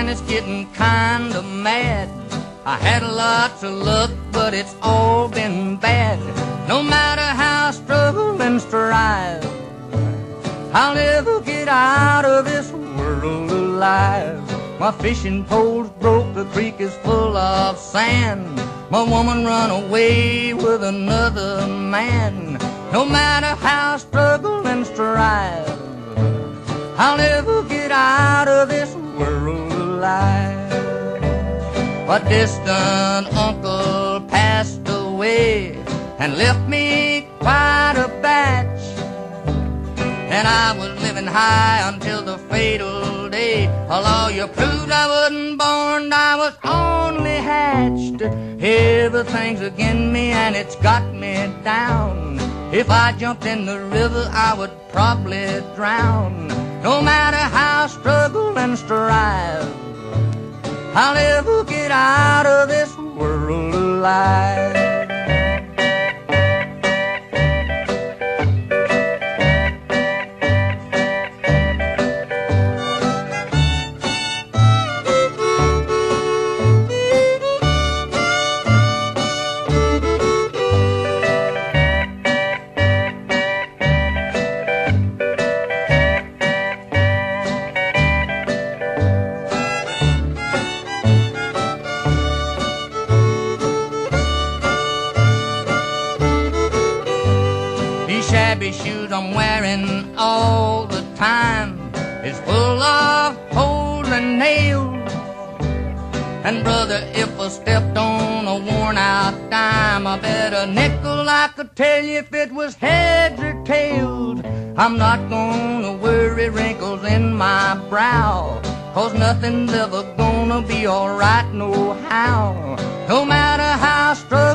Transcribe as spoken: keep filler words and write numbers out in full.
it's getting kinda mad. I had lots of luck, but it's all been bad. No matter how I struggle and strive, I'll never get out of this world alive. My fishing pole's broke, the creek is full of sand. My woman run away with another man. No matter how I struggle and strive, I'll never get out of this world alive. A distant uncle passed away and left me quite a batch, and I was living high until the fatal day. A lawyer proved I wasn't born, I was only hatched. Everything's against me and it's got me down. If I jumped in the river, I would probably drown. No matter how I struggle and strive, I'll never get out of this world alive. Shabby shoes I'm wearing all the time is full of holes and nails. And brother, if I stepped on a worn out dime, I bet a nickel I could tell you if it was heads or tails. I'm not gonna worry wrinkles in my brow, 'cause nothing's ever gonna be alright no how. No matter how I struggle